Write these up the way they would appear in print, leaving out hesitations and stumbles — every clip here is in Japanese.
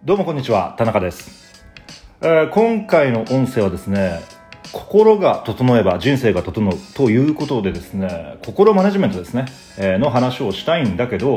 どうもこんにちは、田中です。今回の音声はですね、心が整えば人生が整うということでですね、心マネジメントですね、の話をしたいんだけど、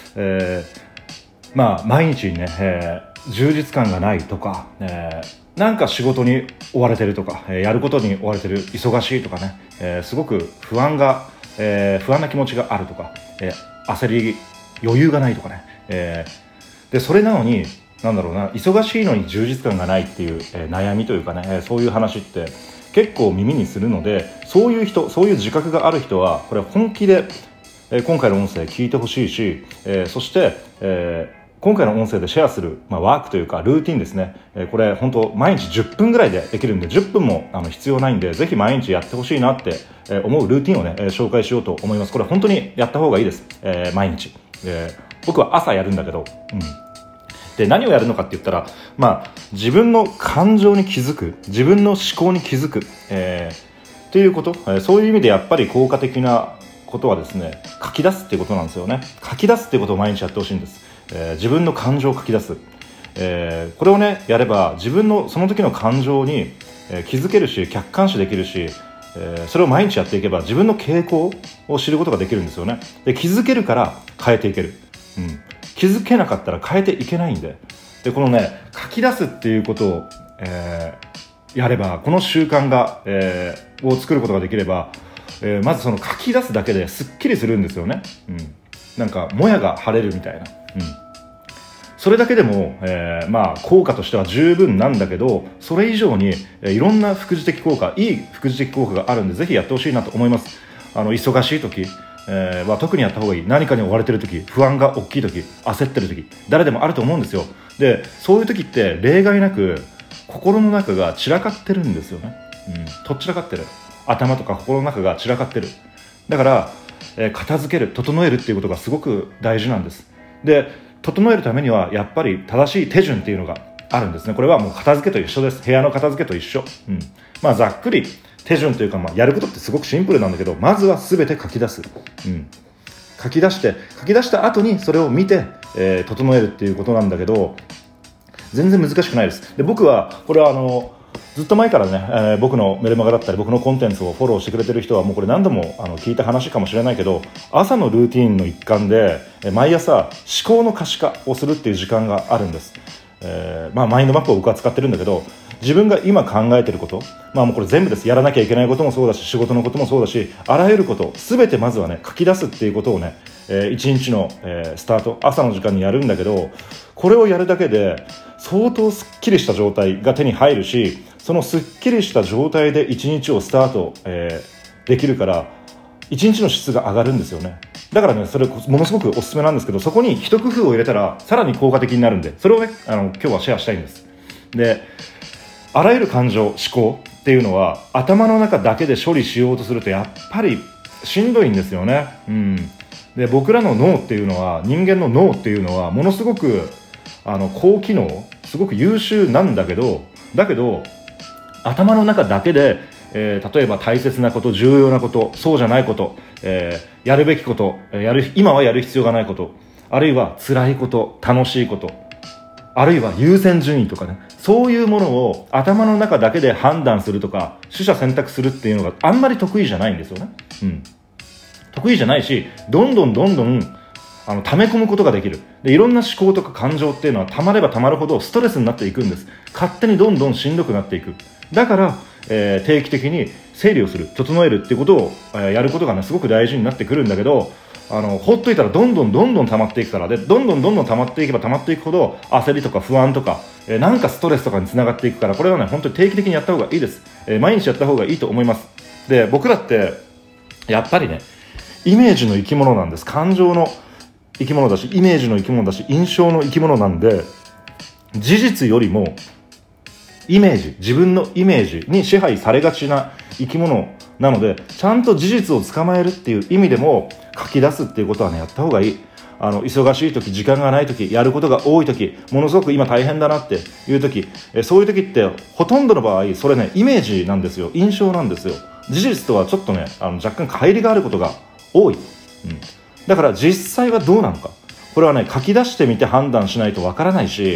毎日にね、充実感がないとか、なんか仕事に追われてるとか、やることに追われてる、忙しいとかね、すごく不安な気持ちがあるとか、焦り余裕がないとかね、でそれなのに忙しいのに充実感がないっていう、悩みというかね、そういう話って結構耳にするので、そういう自覚がある人はこれ本気で、今回の音声聞いてほしいし、そして、今回の音声でシェアする、ワークというかルーティンですね、これ本当毎日10分ぐらいでできるんで、10分も必要ないんで、ぜひ毎日やってほしいなって、思うルーティンをね、紹介しようと思います。これ本当にやった方がいいです、毎日、僕は朝やるんだけど、で何をやるのかって言ったら、自分の感情に気づく、自分の思考に気づく、っていうこと、そういう意味でやっぱり効果的なことはですね、書き出すっていうことなんですよね。書き出すっていうことを毎日やってほしいんです。自分の感情を書き出す、これをねやれば自分のその時の感情に、気づけるし、客観視できるし、それを毎日やっていけば自分の傾向を知ることができるんですよね。で気づけるから変えていける、気づけなかったら変えていけないんで、このね書き出すっていうことを、やれば、この習慣が、を作ることができれば、まずその書き出すだけですっきりするんですよね。なんかもやが晴れるみたいな、それだけでも、効果としては十分なんだけど、それ以上に、いろんな副次的効果、いい副次的効果があるんで、ぜひやってほしいなと思います。忙しい時は特にやった方がいい。何かに追われてる時、不安が大きい時、焦ってる時、誰でもあると思うんですよ。でそういう時って例外なく心の中が散らかってるんですよね。とっちらかってる、頭とか心の中が散らかってる。だから、片付ける、整えるっていうことがすごく大事なんです。で整えるためにはやっぱり正しい手順っていうのがあるんですね。これはもう片付けと一緒です。部屋の片付けと一緒、ざっくり手順というか、やることってすごくシンプルなんだけど、まずは全て書き出す、書き出した後にそれを見て、整えるっていうことなんだけど、全然難しくないです。で僕はこれはずっと前からね、僕のメルマガだったり僕のコンテンツをフォローしてくれてる人はもうこれ何度も聞いた話かもしれないけど、朝のルーティーンの一環で毎朝思考の可視化をするっていう時間があるんです。マインドマップを僕は使ってるんだけど、自分が今考えてること、もうこれ全部です。やらなきゃいけないこともそうだし、仕事のこともそうだし、あらゆること全てまずはね書き出すっていうことをね、一日の、スタート、朝の時間にやるんだけど、これをやるだけで相当すっきりした状態が手に入るし、そのすっきりした状態で一日をスタート、できるから一日の質が上がるんですよね。だからね、それものすごくおすすめなんですけど、そこに一工夫を入れたらさらに効果的になるんで、それをね今日はシェアしたいんです。であらゆる感情、思考っていうのは頭の中だけで処理しようとするとやっぱりしんどいんですよね。で僕らの脳っていうのは、人間の脳っていうのはものすごく高機能、すごく優秀なんだけど、頭の中だけで、例えば大切なこと、重要なこと、そうじゃないこと、やるべきこと、今はやる必要がないこと、あるいは辛いこと、楽しいこと、あるいは優先順位とかね、そういうものを頭の中だけで判断するとか取捨選択するっていうのがあんまり得意じゃないんですよね。得意じゃないし、どんどん溜め込むことができる。でいろんな思考とか感情っていうのは溜まれば溜まるほどストレスになっていくんです。勝手にどんどんしんどくなっていく。だから、定期的に整理をする、整えるっていうことを、やることがねすごく大事になってくるんだけど、ほっといたらどんどん溜まっていくから、でどんどん溜まっていけば溜まっていくほど焦りとか不安とか、なんかストレスとかにつながっていくから、これはね本当に定期的にやった方がいいです。毎日やった方がいいと思います。で僕らってやっぱりねイメージの生き物なんです。感情の生き物だし、イメージの生き物だし、印象の生き物なんで、事実よりもイメージ、自分のイメージに支配されがちな生き物なので、ちゃんと事実を捕まえるっていう意味でも書き出すっていうことはねやった方がいい。忙しい時、時間がない時、やることが多い時、ものすごく今大変だなっていう時、そういう時ってほとんどの場合それねイメージなんですよ、印象なんですよ。事実とはちょっとね若干乖離があることが多い、だから実際はどうなのか、これはね書き出してみて判断しないとわからないし、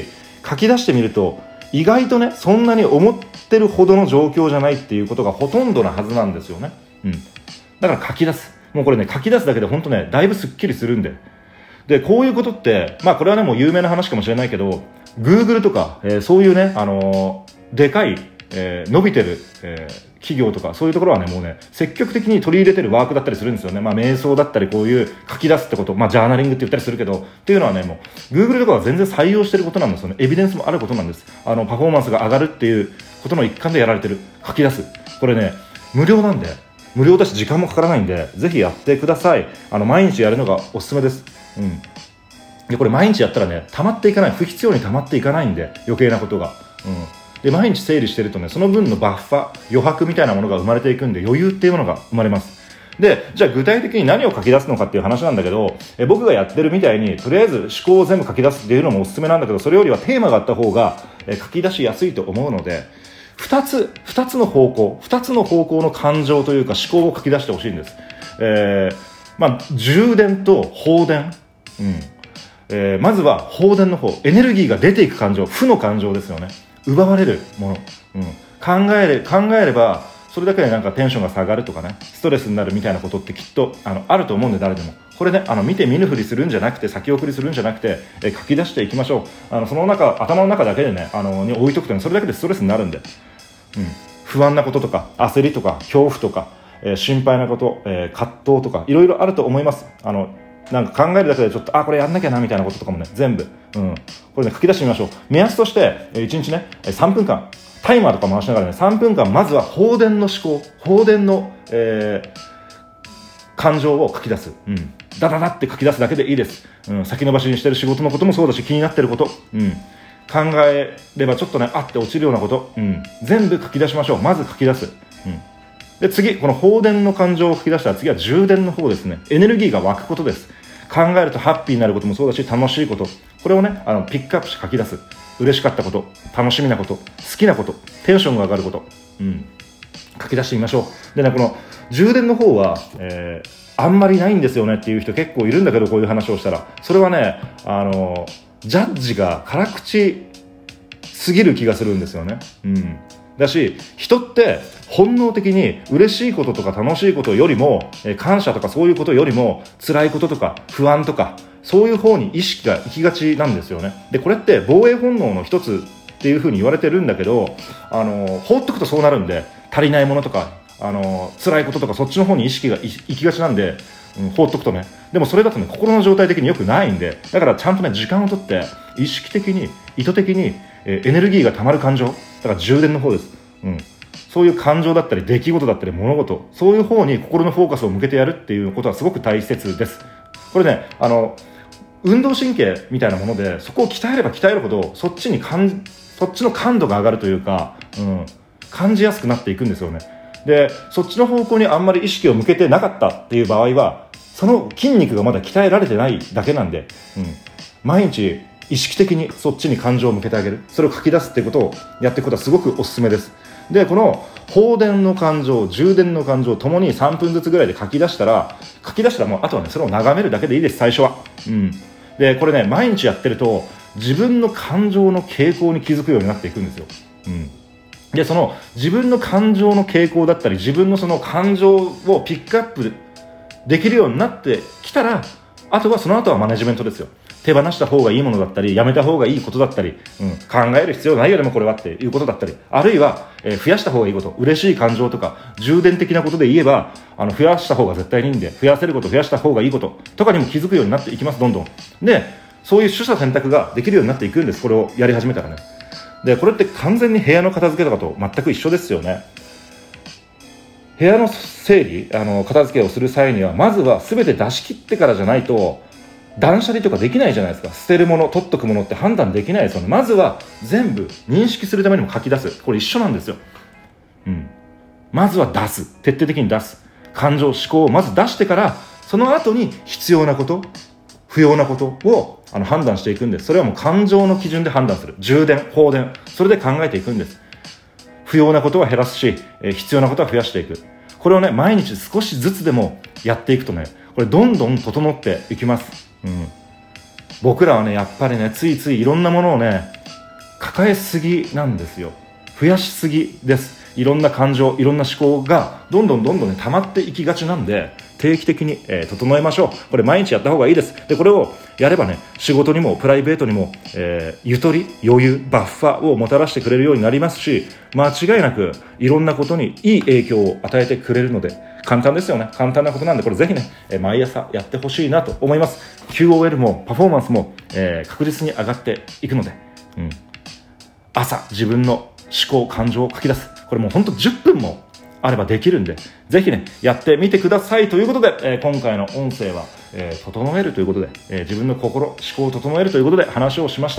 書き出してみると意外とねそんなに思ってるほどの状況じゃないっていうことがほとんどなはずなんですよね。だから書き出す。もうこれね書き出すだけで本当ねだいぶすっきりするんでこういうことってこれはねもう有名な話かもしれないけど Google とか、そういうねでかい、伸びてる、企業とかそういうところはねもうね積極的に取り入れてるワークだったりするんですよね。瞑想だったりこういう書き出すってこと、ジャーナリングって言ったりするけどっていうのはねもう Google とかは全然採用してることなんですよね。エビデンスもあることなんです。パフォーマンスが上がるっていうことの一環でやられてる書き出す。これね無料なんで無料だし時間もかからないんでぜひやってください。毎日やるのがおすすめです。でこれ毎日やったらね溜まっていかない、不必要に溜まっていかないんで余計なことが、で毎日整理してるとねその分のバッファ余白みたいなものが生まれていくんで余裕っていうものが生まれます。でじゃあ具体的に何を書き出すのかっていう話なんだけど、僕がやってるみたいにとりあえず思考を全部書き出すっていうのもおすすめなんだけど、それよりはテーマがあった方が書き出しやすいと思うので2つの方向の感情というか思考を書き出してほしいんです。充電と放電、まずは放電の方、エネルギーが出ていく感情、負の感情ですよね。奪われるもの、考えればそれだけでなんかテンションが下がるとかねストレスになるみたいなことってきっとあると思うんで誰でもこれね見て見ぬふりするんじゃなくて先送りするんじゃなくて書き出していきましょう。その頭の中だけでねに置いとくとねそれだけでストレスになるんで、不安なこととか焦りとか恐怖とか、心配なこと、葛藤とかいろいろあると思います。なんか考えるだけでちょっとこれやんなきゃなみたいなこととかもね全部、これね書き出してみましょう。目安として1日ね3分間タイマーとか回しながらね3分間まずは放電の思考、放電の、感情を書き出す、ダダダって書き出すだけでいいです。先延ばしにしてる仕事のこともそうだし気になってること、考えればちょっとねって落ちるようなこと、全部書き出しましょう。まず書き出す、で次この放電の感情を書き出したら次は充電の方ですね。エネルギーが湧くことです。考えるとハッピーになることもそうだし楽しいこと、これをねピックアップして書き出す。嬉しかったこと、楽しみなこと、好きなこと、テンションが上がること、書き出してみましょう。でねこの充電の方は、あんまりないんですよねっていう人結構いるんだけど、こういう話をしたらそれはねジャッジが辛口すぎる気がするんですよね。だし人って本能的に嬉しいこととか楽しいことよりも、感謝とかそういうことよりも辛いこととか不安とかそういう方に意識が行きがちなんですよね。でこれって防衛本能の一つっていう風に言われてるんだけど放っとくとそうなるんで、足りないものとか辛いこととかそっちの方に意識が行きがちなんで、放っとくとね。でもそれだとね心の状態的に良くないんで、だからちゃんとね時間をとって意識的に意図的にエネルギーが溜まる感情だから充電の方です。そういう感情だったり出来事だったり物事、そういう方に心のフォーカスを向けてやるっていうことはすごく大切です。これね運動神経みたいなものでそこを鍛えれば鍛えるほどそっちの感度が上がるというか、感じやすくなっていくんですよね。でそっちの方向にあんまり意識を向けてなかったっていう場合はその筋肉がまだ鍛えられてないだけなんで、毎日意識的にそっちに感情を向けてあげる、それを書き出すっていうことをやっていくことはすごくおすすめです。でこの放電の感情、充電の感情ともに3分ずつぐらいで書き出したらもうあとはねそれを眺めるだけでいいです。最初は、でこれね毎日やってると自分の感情の傾向に気づくようになっていくんですよ。でその自分の感情の傾向だったり自分のその感情をピックアップできるようになってきたら、その後はマネジメントですよ。手放した方がいいものだったりやめた方がいいことだったり、考える必要ないよでもこれはっていうことだったり、あるいは、増やした方がいいこと、嬉しい感情とか充電的なことで言えば増やした方が絶対にいいんで、増やせること増やした方がいいこととかにも気づくようになっていきます。どんどんでそういう取捨選択ができるようになっていくんです。これをやり始めたらね。でこれって完全に部屋の片付けとかと全く一緒ですよね。部屋の整理片付けをする際にはまずは全て出し切ってからじゃないと断捨離とかできないじゃないですか。捨てるもの取っとくものって判断できないですよね。まずは全部認識するためにも書き出す。これ一緒なんですよ。まずは出す、徹底的に出す、感情思考をまず出してからその後に必要なこと不要なことを判断していくんです。それはもう感情の基準で判断する。充電放電、それで考えていくんです。不要なことは減らすし、必要なことは増やしていく。これをね毎日少しずつでもやっていくとね、これどんどん整っていきます。僕らはねやっぱりねついついいろんなものをね抱えすぎなんですよ。増やしすぎです。いろんな感情、いろんな思考がどんどんね、溜まっていきがちなんで、定期的に、整えましょう。これ毎日やった方がいいです。で、これをやればね、仕事にもプライベートにも、ゆとり、余裕、バッファをもたらしてくれるようになりますし、間違いなくいろんなことにいい影響を与えてくれるので、簡単ですよね。簡単なことなんで、これぜひね、毎朝やってほしいなと思います。QOL もパフォーマンスも、確実に上がっていくので、朝自分の思考、感情を書き出す。これもうほんと10分もあればできるんで、ぜひね、やってみてくださいということで、今回の音声は、整えるということで、自分の心、思考を整えるということで話をしました。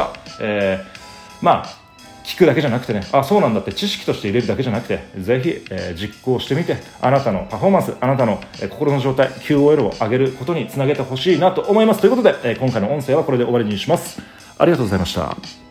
聞くだけじゃなくてね、そうなんだって知識として入れるだけじゃなくて、ぜひ、実行してみて、あなたのパフォーマンス、あなたの、心の状態、QOL を上げることにつなげてほしいなと思います。ということで、今回の音声はこれで終わりにします。ありがとうございました。